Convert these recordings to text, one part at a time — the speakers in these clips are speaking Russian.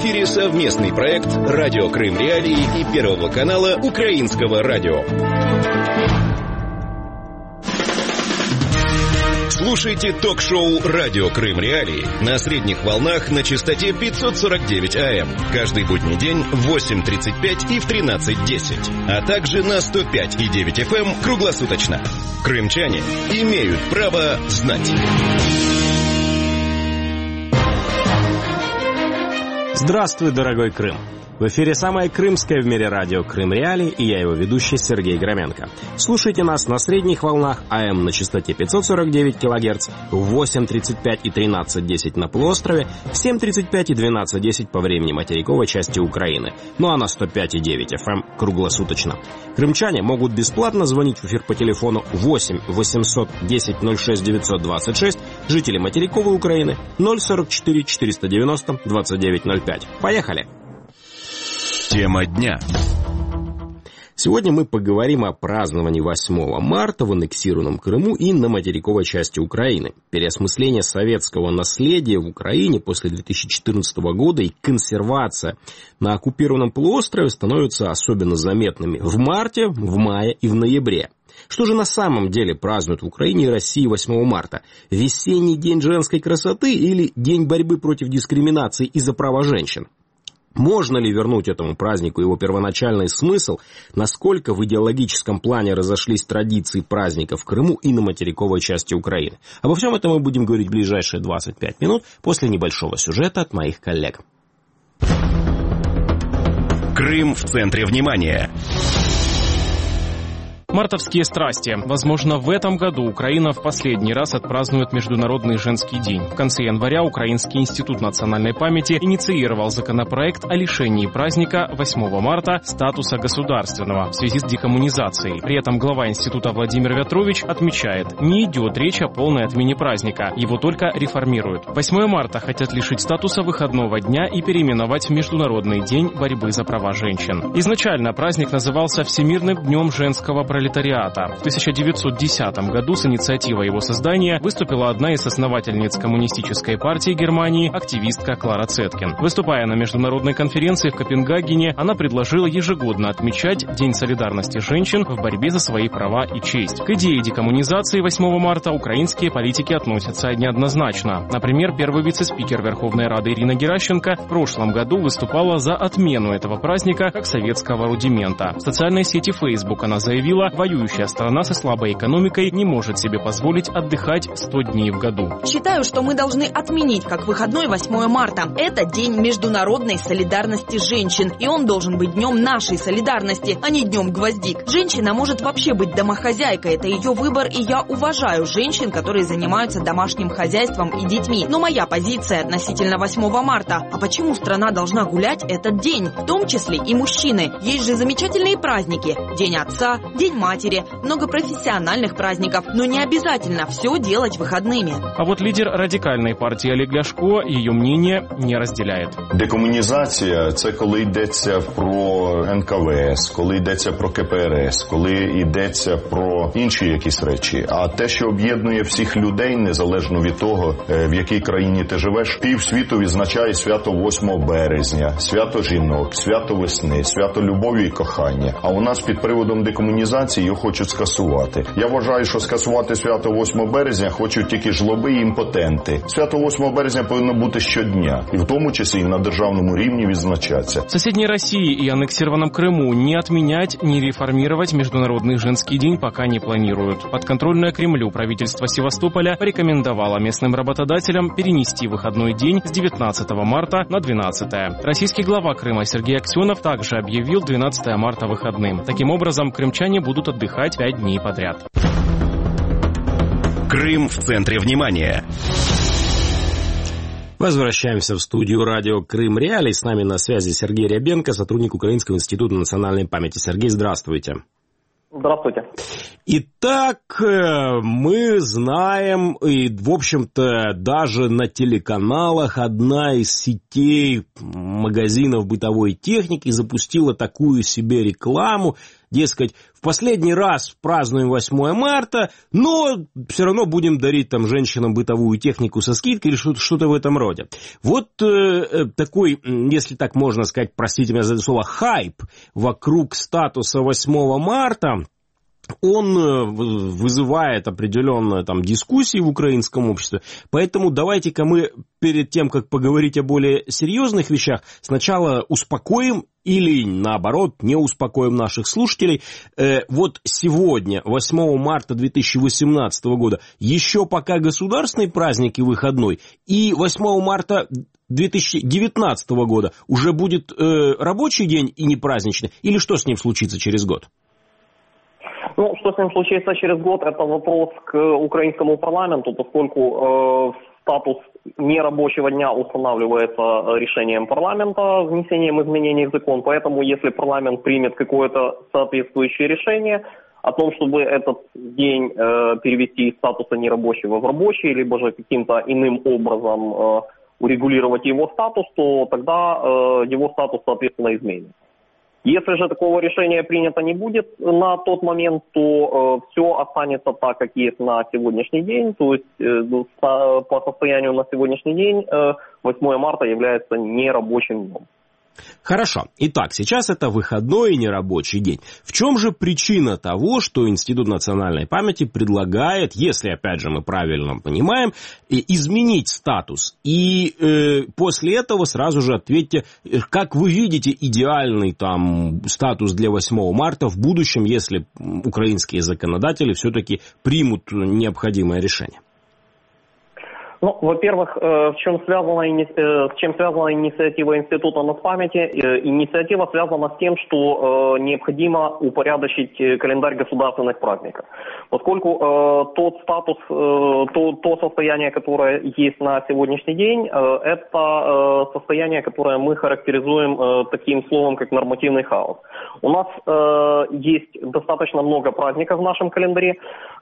эфире совместный проект «Радио Крым Реалии» и Первого канала Украинского радио. Слушайте ток-шоу «Радио Крым Реалии» на средних волнах на частоте 549 АМ. Каждый будний день в 8:35 и в 13:10. А также на 105,9 FM круглосуточно. Крымчане имеют право знать. Здравствуй, дорогой Крым! В эфире самое крымское в мире радио «Крым Реалии» и я его ведущий Сергей Громенко. Слушайте нас на средних волнах АМ на частоте 549 кГц, в 8:35 и 13:10 на полуострове, в 7:35 и 12:10 по времени материковой части Украины, ну а на 105,9 FM круглосуточно. Крымчане могут бесплатно звонить в эфир по телефону 8 800 10 06 926, жители материковой Украины 044 490 2905. Поехали! Тема дня. Сегодня мы поговорим о праздновании 8 марта в аннексированном Крыму и на материковой части Украины. Переосмысление советского наследия в Украине после 2014 года и консервация на оккупированном полуострове становятся особенно заметными в марте, в мае и в ноябре. Что же на самом деле празднуют в Украине и России 8 марта? Весенний день женской красоты или день борьбы против дискриминации и за права женщин? Можно ли вернуть этому празднику его первоначальный смысл? Насколько в идеологическом плане разошлись традиции праздника в Крыму и на материковой части Украины? Обо всем этом мы будем говорить в ближайшие 25 минут после небольшого сюжета от моих коллег. Крым в центре внимания. Мартовские страсти. Возможно, в этом году Украина в последний раз отпразднует Международный женский день. В конце января Украинский институт национальной памяти инициировал законопроект о лишении праздника 8 марта статуса государственного в связи с декоммунизацией. При этом глава института Владимир Вятрович отмечает, не идет речь о полной отмене праздника, его только реформируют. 8 марта хотят лишить статуса выходного дня и переименовать в Международный день борьбы за права женщин. Изначально праздник назывался Всемирным днем женского пролетариата. В 1910 году с инициативой его создания выступила одна из основательниц Коммунистической партии Германии, активистка Клара Цеткин. Выступая на международной конференции в Копенгагене, она предложила ежегодно отмечать День солидарности женщин в борьбе за свои права и честь. К идее декоммунизации 8 марта украинские политики относятся неоднозначно. Например, первый вице-спикер Верховной Рады Ирина Геращенко в прошлом году выступала за отмену этого праздника как советского рудимента. В социальной сети Facebook она заявила, воюющая страна со слабой экономикой не может себе позволить отдыхать 100 дней в году. Считаю, что мы должны отменить как выходной 8 марта. Это день международной солидарности женщин, и он должен быть днем нашей солидарности, а не днем гвоздик. Женщина может вообще быть домохозяйкой, это ее выбор, и я уважаю женщин, которые занимаются домашним хозяйством и детьми. Но моя позиция относительно 8 марта. А почему страна должна гулять этот день? В том числе и мужчины. Есть же замечательные праздники. День отца, День матери, много профессиональных праздников, но не обязательно все делать выходными. А вот лидер радикальной партии Олег Ляшко ее мнение не разделяет. Декомунізація – це коли йдеться про НКВС, коли йдеться про КПРС, коли йдеться про інші якісь речі. А те, що об'єднує всіх людей, незалежно від того, в якій країні ти живеш, півсвіту відзначає свято 8 березня, свято жінок, свято весни, свято любові і кохання. А у нас під приводом декомунізації його хочуть скасувати. Я вважаю, що скасувати свято 8 березня хочуть тільки жлоби і імпотенти. Свято 8 березня повинно бути щодня, і в тому числі і на державному рівні відзначаться. В соседней России и аннексированном Крыму не отменять, не реформировать Международный женский день пока не планируют. Подконтрольное Кремлю правительство Севастополя порекомендовало местным работодателям перенести выходной день с 19 марта на 12. Российский глава Крыма Сергей Аксенов также объявил 12 марта выходным. Таким образом, крымчане будут отдыхать 5 дней подряд. Крым в центре внимания. Возвращаемся в студию радио «Крым Реалии». С нами на связи Сергей Рябенко, сотрудник Украинского института национальной памяти. Сергей, здравствуйте. Здравствуйте. Итак, мы знаем, и, в общем-то, даже на телеканалах одна из сетей магазинов бытовой техники запустила такую себе рекламу. Дескать, в последний раз празднуем 8 марта, но все равно будем дарить там женщинам бытовую технику со скидкой или что-то в этом роде. Вот такой, если так можно сказать, простите меня за это слово, хайп вокруг статуса 8 марта, он вызывает определенные там дискуссии в украинском обществе, поэтому давайте-ка мы перед тем, как поговорить о более серьезных вещах, сначала успокоим или, наоборот, не успокоим наших слушателей. Вот сегодня, 8 марта 2018 года, еще пока государственный праздник и выходной, и 8 марта 2019 года уже будет рабочий день и не праздничный, или что с ним случится через год? Ну, что с ним случится через год, это вопрос к украинскому парламенту, поскольку статус нерабочего дня устанавливается решением парламента, внесением изменений в закон. Поэтому, если парламент примет какое-то соответствующее решение о том, чтобы этот день перевести из статуса нерабочего в рабочий, либо же каким-то иным образом урегулировать его статус, то тогда его статус, соответственно, изменится. Если же такого решения принято не будет на тот момент, то все останется так, как есть на сегодняшний день. То есть по состоянию на сегодняшний день 8 марта является нерабочим днем. Хорошо. Итак, сейчас это выходной и нерабочий день. В чем же причина того, что Институт национальной памяти предлагает, если, опять же, мы правильно понимаем, изменить статус? И после этого сразу же ответьте, как вы видите идеальный там статус для 8 марта в будущем, если украинские законодатели все-таки примут необходимое решение? Ну, во-первых, с чем связана инициатива Института нацпамяти? Инициатива связана с тем, что необходимо упорядочить календарь государственных праздников. Поскольку тот статус, то состояние, которое есть на сегодняшний день, это состояние, которое мы характеризуем таким словом, как нормативный хаос. У нас есть достаточно много праздников в нашем календаре,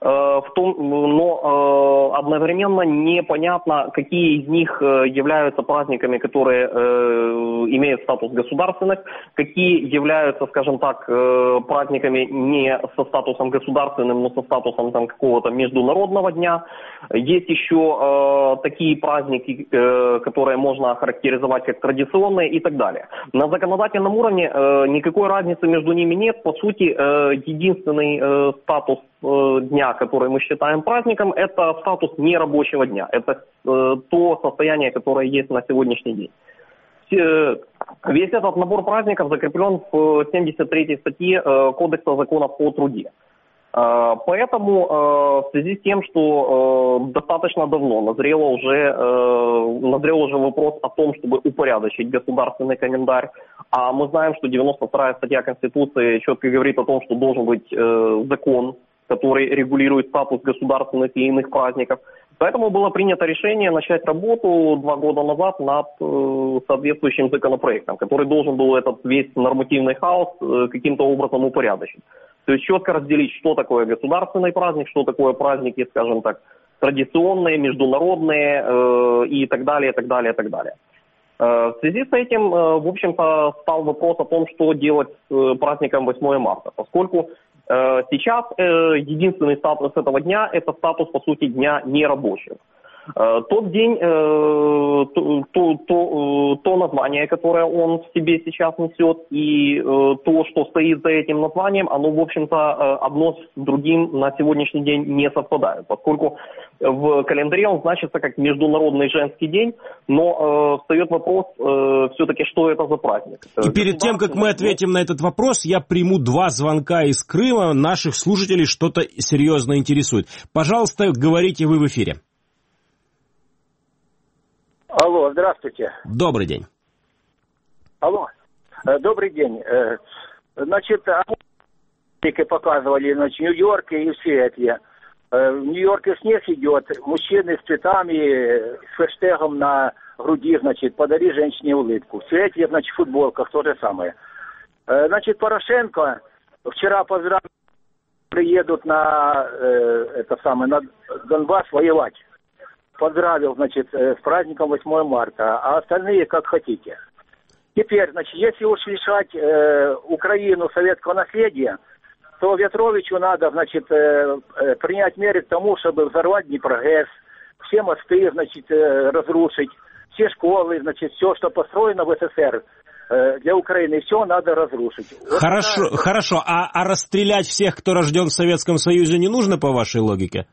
но одновременно непонятно, какие из них являются праздниками, которые имеют статус государственных, какие являются, скажем так, праздниками не со статусом государственным, но со статусом там какого-то международного дня. Есть еще такие праздники, которые можно охарактеризовать как традиционные и так далее. На законодательном уровне никакой разницы между ними нет. По сути, единственный статус дня, который мы считаем праздником, это статус нерабочего дня. Это то состояние, которое есть на сегодняшний день. Весь этот набор праздников закреплен в 73-й статье Кодекса законов о труде. Поэтому в связи с тем, что достаточно давно назрел уже вопрос о том, чтобы упорядочить государственный календарь, а мы знаем, что 92-я статья Конституции четко говорит о том, что должен быть закон, который регулирует статус государственных и иных праздников. Поэтому было принято решение начать работу 2 года назад над соответствующим законопроектом, который должен был этот весь нормативный хаос каким-то образом упорядочить. То есть четко разделить, что такое государственный праздник, что такое праздники, скажем так, традиционные, международные и так далее, и так далее, и так далее. В связи с этим, в общем-то, стал вопрос о том, что делать с праздником 8 марта, поскольку сейчас единственный статус этого дня – это статус, по сути, дня нерабочего. Тот день, то название, которое он в себе сейчас несет, и то, что стоит за этим названием, оно, в общем-то, одно с другим на сегодняшний день не совпадает, поскольку в календаре он значится как Международный женский день, но встает вопрос все-таки, что это за праздник. И перед тем, как мы ответим на этот вопрос, я приму 2 звонка из Крыма. Наших слушателей что-то серьезно интересует. Пожалуйста, говорите, вы в эфире. Алло, здравствуйте. Добрый день. Алло, добрый день. Значит, показывали, значит, в Нью-Йорке и все эти. В Нью-Йорке снег идет, мужчины с цветами, с хэштегом на груди, значит, подари женщине улыбку. Все эти, значит, в футболках то же самое. Значит, Порошенко вчера поздравил, приедут на, на Донбасс воевать. Поздравил, значит, с праздником 8 марта, а остальные как хотите. Теперь, значит, если уж лишать Украину советского наследия, то Ветровичу надо, значит, принять меры к тому, чтобы взорвать Днепрогэс, все мосты, значит, разрушить, все школы, значит, все, что построено в СССР для Украины, все надо разрушить. Хорошо. А расстрелять всех, кто рожден в Советском Союзе, не нужно, по вашей логике?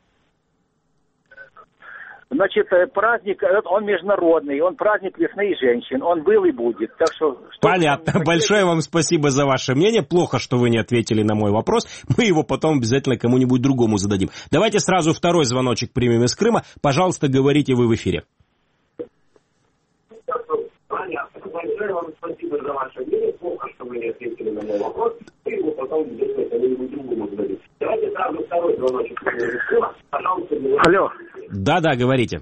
Значит, праздник, он международный, он праздник весны и женщин, он был и будет. Так что понятно. Большое вам спасибо за ваше мнение. Плохо, что вы не ответили на мой вопрос. Мы его потом обязательно кому-нибудь другому зададим. Давайте сразу второй звоночек примем из Крыма. Пожалуйста, говорите, вы в эфире. Понятно. Большое вам спасибо за ваше мнение. Плохо, что вы не ответили на мой вопрос. Мы его потом обязательно кому-нибудь другому зададим. Давайте сразу второй звоночек примем из Крыма. Пожалуйста, говорите. Алло. Да, говорите.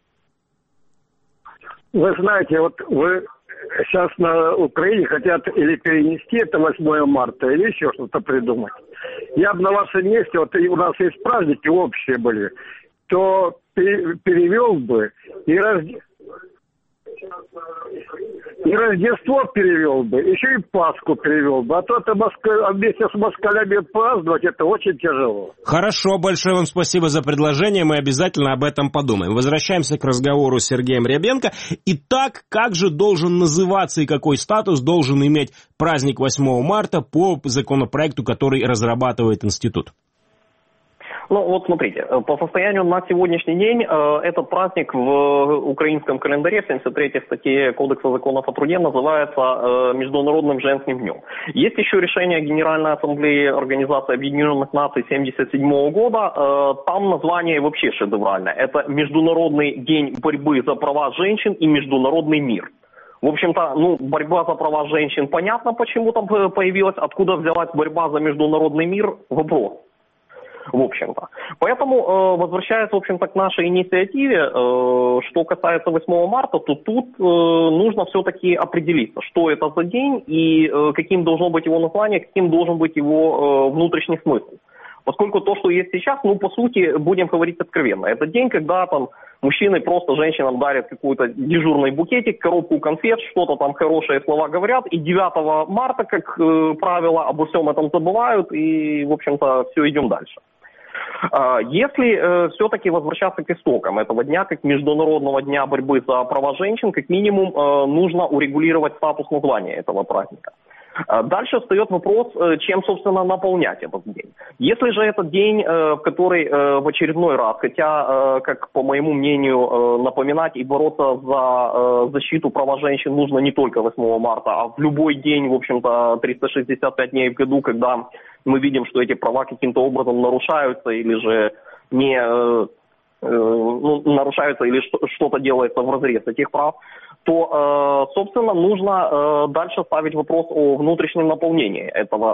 Вы знаете, вот вы сейчас на Украине хотят или перенести это 8 марта, или еще что-то придумать. Я бы на вашем месте, вот у нас есть праздники общие были, то перевел бы и Рождество перевел бы, еще и Пасху перевел бы. А то это вместе с москалями праздновать, это очень тяжело. Хорошо, большое вам спасибо за предложение. Мы обязательно об этом подумаем. Возвращаемся к разговору с Сергеем Рябенко. Итак, как же должен называться и какой статус должен иметь праздник 8 марта по законопроекту, который разрабатывает институт? Ну, вот смотрите, по состоянию на сегодняшний день этот праздник в украинском календаре в 73-й статье Кодекса законов о труде называется Международным женским днем. Есть еще решение Генеральной Ассамблеи Организации Объединенных Наций 1977 года, там название вообще шедевральное. Это Международный день борьбы за права женщин и Международный мир. В общем-то, борьба за права женщин, понятно, почему там появилась, откуда взялась борьба за международный мир, вопрос. В общем-то. Поэтому, возвращаясь, в общем-то, к нашей инициативе, что касается 8 марта, то тут нужно все-таки определиться, что это за день и каким должно быть его название, каким должен быть его внутренний смысл. Поскольку то, что есть сейчас, по сути, будем говорить откровенно. Это день, когда там мужчины просто женщинам дарят какой-то дежурный букетик, коробку конфет, что-то там хорошие слова говорят, и 9 марта, как правило, обо всем этом забывают, и, в общем-то, все, идем дальше. Если все-таки возвращаться к истокам этого дня, как Международного дня борьбы за права женщин, как минимум нужно урегулировать статус названия этого праздника. Дальше встает вопрос, чем, собственно, наполнять этот день. Если же этот день, в который в очередной раз, хотя, как по моему мнению, напоминать и бороться за защиту права женщин нужно не только 8 марта, а в любой день, в общем-то, 365 дней в году, когда мы видим, что эти права каким-то образом нарушаются или же не нарушаются или что-то делается вразрез этих прав, то, собственно, нужно дальше ставить вопрос о внутреннем наполнении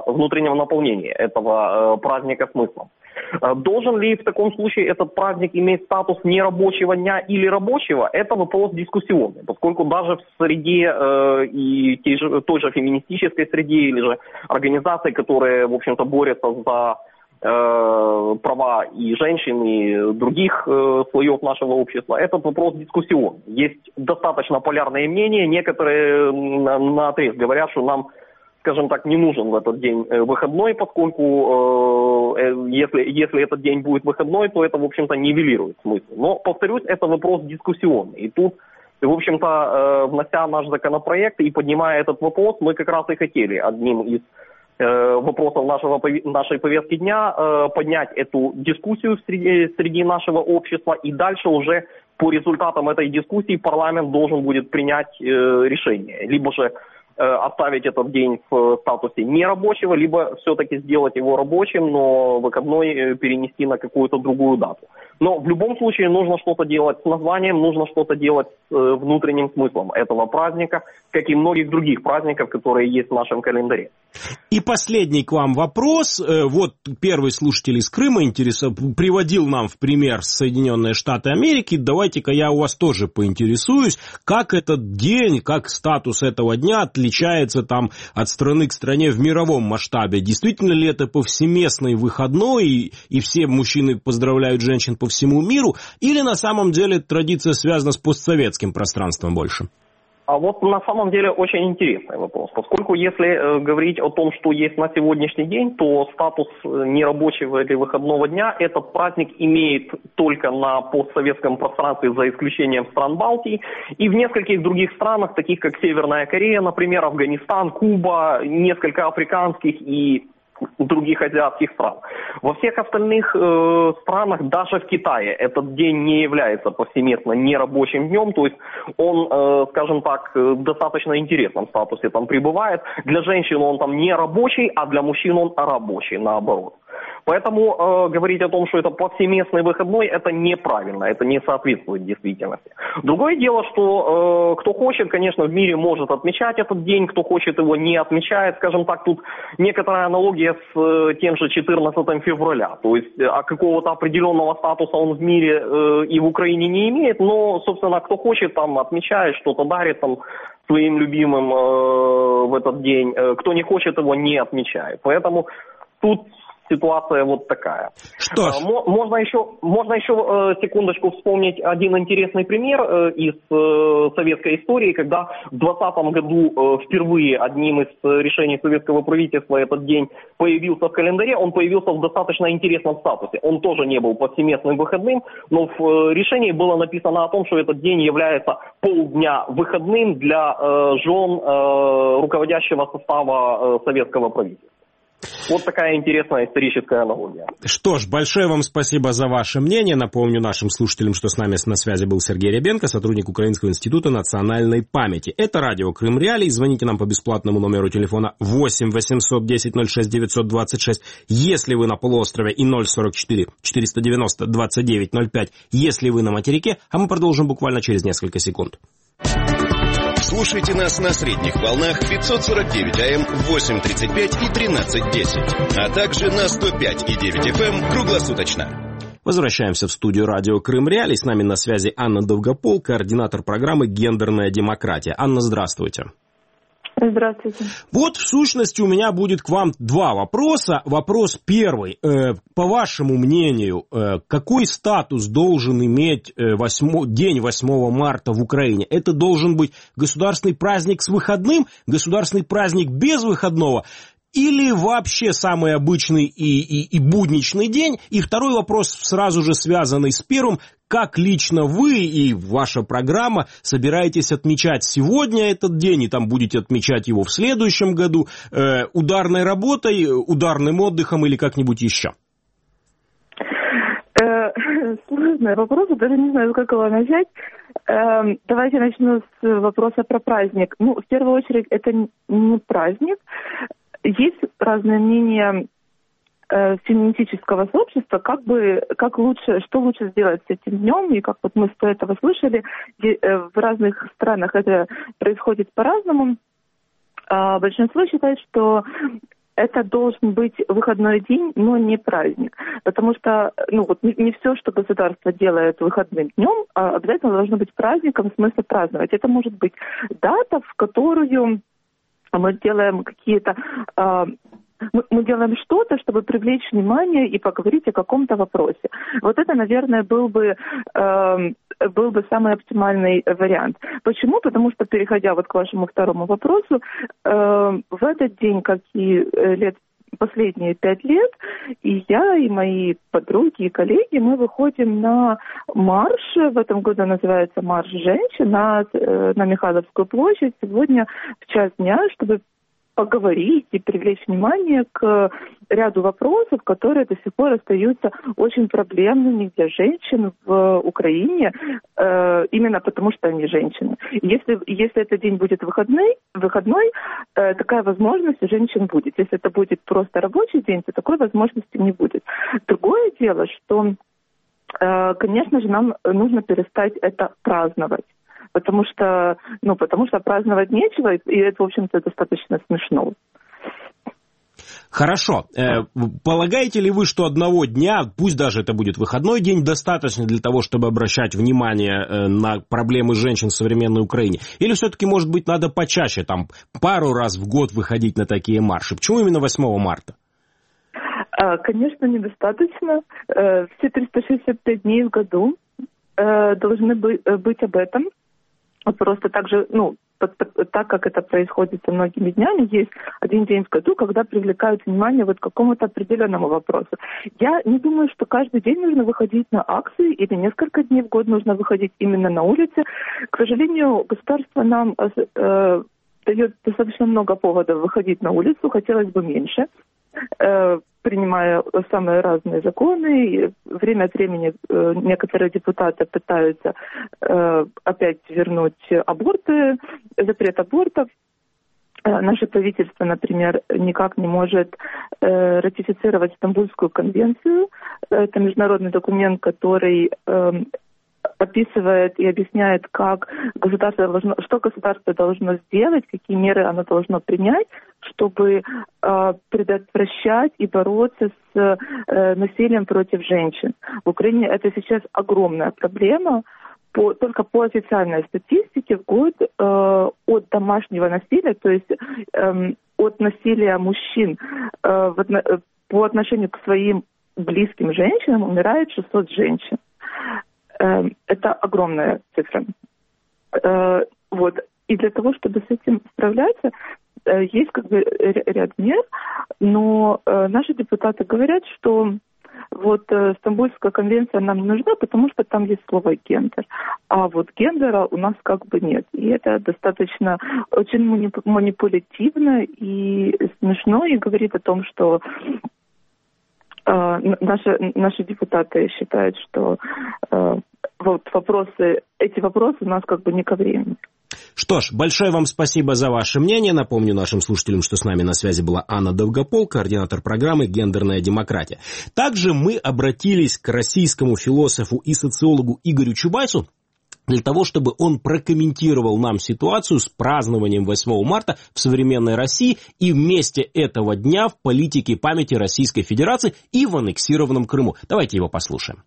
этого праздника смыслом. Должен ли в таком случае этот праздник иметь статус нерабочего дня или рабочего, это вопрос дискуссионный, поскольку даже в среде и той же феминистической среде или же организаций, которые, в общем-то, борются за права и женщин, и других слоев нашего общества, этот вопрос дискуссионный. Есть достаточно полярные мнения, некоторые наотрез говорят, что нам, скажем так, не нужен в этот день выходной, поскольку если этот день будет выходной, то это, в общем-то, нивелирует смысл. Но, повторюсь, это вопрос дискуссионный. И тут, в общем-то, внося наш законопроект и поднимая этот вопрос, мы как раз и хотели одним из вопросов нашей повестки дня поднять эту дискуссию среди нашего общества, и дальше уже по результатам этой дискуссии парламент должен будет принять решение. Либо же оставить этот день в статусе нерабочего, либо все-таки сделать его рабочим, но выходной перенести на какую-то другую дату. Но в любом случае нужно что-то делать с названием, нужно что-то делать с внутренним смыслом этого праздника, как и многих других праздников, которые есть в нашем календаре. И последний к вам вопрос. Вот первый слушатель из Крыма приводил нам в пример Соединенные Штаты Америки. Давайте-ка я у вас тоже поинтересуюсь, как этот день, как статус этого дня отличается там от страны к стране в мировом масштабе. Действительно ли это повсеместный выходной, и все мужчины поздравляют женщин по всему миру, или на самом деле традиция связана с постсоветским пространством больше? А вот на самом деле очень интересный вопрос, поскольку если говорить о том, что есть на сегодняшний день, то статус нерабочего или выходного дня этот праздник имеет только на постсоветском пространстве, за исключением стран Балтии, и в нескольких других странах, таких как Северная Корея, например, Афганистан, Куба, несколько африканских и других азиатских стран. Во всех остальных странах, даже в Китае, этот день не является повсеместно нерабочим днем, то есть он, скажем так, в достаточно интересном статусе там пребывает. Для женщин он там не рабочий, а для мужчин он рабочий, наоборот. Поэтому говорить о том, что это повсеместный выходной, это неправильно, это не соответствует действительности. Другое дело, что кто хочет, конечно, в мире может отмечать этот день, кто хочет его не отмечает. Скажем так, тут некоторая аналогия с тем же 14 февраля. То есть какого-то определенного статуса он в мире и в Украине не имеет, но, собственно, кто хочет, там отмечает, что-то дарит там своим любимым в этот день. Кто не хочет, его не отмечает. Поэтому тут ситуация вот такая. Что ж. Можно еще секундочку вспомнить один интересный пример из советской истории, когда в 2020 году впервые одним из решений советского правительства этот день появился в календаре. Он появился в достаточно интересном статусе. Он тоже не был повсеместным выходным, но в решении было написано о том, что этот день является полдня выходным для жен руководящего состава советского правительства. Вот такая интересная историческая аналогия. Что ж, большое вам спасибо за ваше мнение. Напомню нашим слушателям, что с нами на связи был Сергей Рябенко, сотрудник Украинского института национальной памяти. Это радио Крым Реалии. Звоните нам по бесплатному номеру телефона 8 800 10 06 926, если вы на полуострове, и 044 490 29 05, если вы на материке. А мы продолжим буквально через несколько секунд. Слушайте нас на средних волнах 549 АМ, 8:35 и 13:10, а также на 105,9 FM круглосуточно. Возвращаемся в студию радио Крым Реалии. С нами на связи Анна Довгопол, координатор программы «Гендерная демократия». Анна, здравствуйте. Здравствуйте. Вот, в сущности, у меня будет к вам два вопроса. Вопрос первый. По вашему мнению, какой статус должен иметь день 8 марта в Украине? Это должен быть государственный праздник с выходным, государственный праздник без выходного, или вообще самый обычный и будничный день? И второй вопрос, сразу же связанный с первым. Как лично вы и ваша программа собираетесь отмечать сегодня этот день, и там будете отмечать его в следующем году, ударной работой, ударным отдыхом или как-нибудь еще? Сложный вопрос, даже не знаю, как его начать. Давайте начну с вопроса про праздник. В первую очередь, это не праздник. Есть разные мнения феминистического сообщества, что лучше сделать с этим днем, и как вот мы до этого слышали, в разных странах это происходит по-разному. Большинство считает, что это должен быть выходной день, но не праздник. Потому что не все, что государство делает выходным днем, обязательно должно быть праздником, в смысле праздновать. Это может быть дата, в которую мы делаем мы делаем что-то, чтобы привлечь внимание и поговорить о каком-то вопросе. Вот это, наверное, был бы самый оптимальный вариант. Почему? Потому что, переходя вот к вашему второму вопросу, в этот день, как и последние 5 лет, и я, и мои подруги, и коллеги, мы выходим на марш. В этом году называется «Марш женщин» на Михайловскую площадь сегодня в час дня, чтобы поговорить и привлечь внимание к ряду вопросов, которые до сих пор остаются очень проблемными для женщин в Украине, именно потому что они женщины. Если этот день будет выходной, такая возможность у женщин будет. Если это будет просто рабочий день, то такой возможности не будет. Другое дело, что, конечно же, нам нужно перестать это праздновать. Потому что праздновать нечего, и это, в общем-то, достаточно смешно. Хорошо. Полагаете ли вы, что одного дня, пусть даже это будет выходной день, достаточно для того, чтобы обращать внимание на проблемы женщин в современной Украине? Или все-таки, может быть, надо почаще, пару раз в год выходить на такие марши? Почему именно 8 марта? Конечно, недостаточно. Все 365 дней в году должны быть об этом. Просто также, так как это происходит со многими днями, есть один день в году, когда привлекают внимание вот к какому-то определенному вопросу. Я не думаю, что каждый день нужно выходить на акции или несколько дней в год нужно выходить именно на улице. К сожалению, государство нам дает достаточно много поводов выходить на улицу, хотелось бы меньше, принимая самые разные законы. И время от времени некоторые депутаты пытаются опять вернуть аборты, запрет абортов. Наше правительство, например, никак не может ратифицировать Стамбульскую конвенцию. Это международный документ, который описывает и объясняет, что государство должно сделать, какие меры оно должно принять, чтобы предотвращать и бороться с насилием против женщин. В Украине это сейчас огромная проблема. Только по официальной статистике в год от домашнего насилия, то есть от насилия мужчин по отношению к своим близким женщинам умирает 600 женщин. Это огромная цифра. Вот. И для того, чтобы с этим справляться, есть ряд мер, но наши депутаты говорят, что вот Стамбульская конвенция нам не нужна, потому что там есть слово «гендер». А вот гендера у нас нет. И это достаточно очень манипулятивно и смешно, и говорит о том, что наши депутаты считают, что эти вопросы у нас не ко времени. Что ж, большое вам спасибо за ваше мнение. Напомню нашим слушателям, что с нами на связи была Анна Довгопол, координатор программы «Гендерная демократия». Также мы обратились к российскому философу и социологу Игорю Чубайсу для того, чтобы он прокомментировал нам ситуацию с празднованием 8 марта в современной России и вместе этого дня в политике памяти Российской Федерации и в аннексированном Крыму. Давайте его послушаем.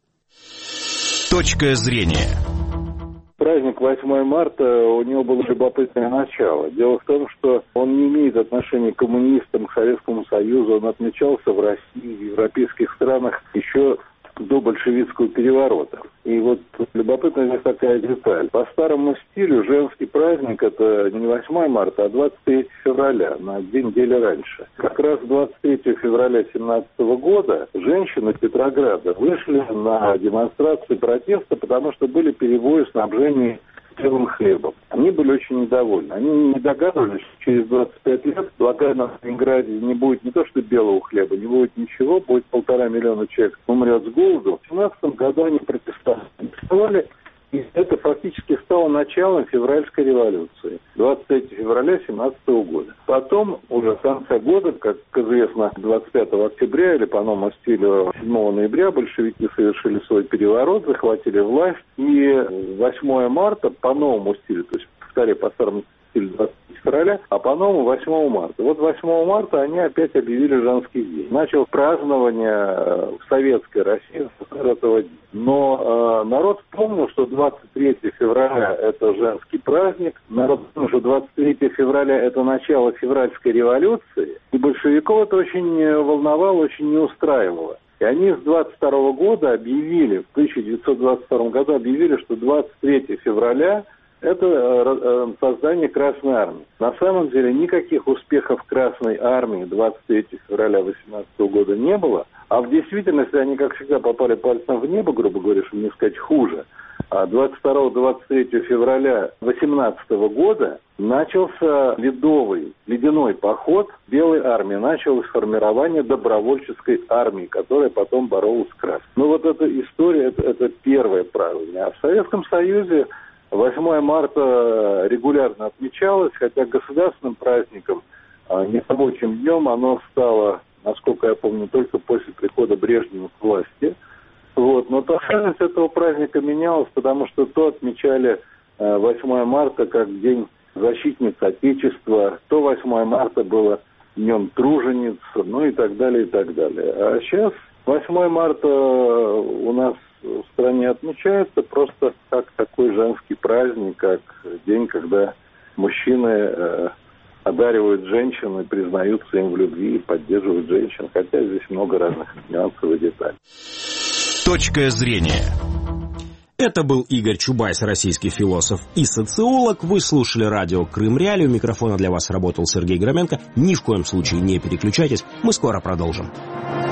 Точка зрения. Праздник 8 марта, у него было любопытное начало. Дело в том, что он не имеет отношения к коммунистам, к Советскому Союзу. Он отмечался в России, в европейских странах еще до большевистского переворота. И вот любопытная здесь такая деталь. По старому стилю женский праздник это не 8 марта, а 23 февраля, на 2 недели раньше. Как раз 23 февраля 2017 года женщины Петрограда вышли на демонстрации протеста, потому что были перебои в снабжении белым хлебом. Они были очень недовольны. Они не догадывались, что через 25 лет блокады на Ленинграде не будет не то что белого хлеба, не будет ничего, будет 1,5 миллиона человек умрет с голоду. В 2017 году они протестовали, и это фактически стало началом февральской революции. 23 февраля 2017 года. Потом, уже в конце года, как известно, 25 октября или по новому стилю 7 ноября большевики совершили свой переворот, захватили власть. И 8 марта по новому стилю, то есть, повторяю, по старому стилю 23 февраля, а по новому 8 марта. Вот 8 марта они опять объявили женский день. Начал празднование в советской России с этого дня. Но народ помнил, что 23 февраля это женский праздник. Народ помнил, что 23 февраля это начало февральской революции. И большевиков это очень волновало, очень не устраивало. И они с 22 года объявили, в 1922 году объявили, что 23 февраля это создание Красной Армии. На самом деле никаких успехов Красной Армии 23 февраля 2018 года не было. А в действительности они, как всегда, попали пальцем в небо, грубо говоря, чтобы не сказать хуже. А 22-23 февраля 2018 года начался ледяной поход Белой армии. Началось формирование добровольческой армии, которая потом боролась с Красной. Ну вот эта история, это первое празднование. А в Советском Союзе 8 марта регулярно отмечалось, хотя государственным праздником, не рабочим днем, оно стало, насколько я помню, только после прихода Брежнева к власти. Вот. Но тональность этого праздника менялась, потому что то отмечали 8 марта как День защитниц Отечества, то 8 марта было Днем тружениц, ну и так далее, и так далее. А сейчас 8 марта у нас в стране отмечается просто как такой женский праздник, как день, когда мужчины одаривают женщин и признаются им в любви и поддерживают женщин, хотя здесь много разных нюансов и деталей. Точка зрения. Это был Игорь Чубайс, российский философ и социолог. Вы слушали радио Крым Реалии. У микрофона для вас работал Сергей Громенко. Ни в коем случае не переключайтесь. Мы скоро продолжим.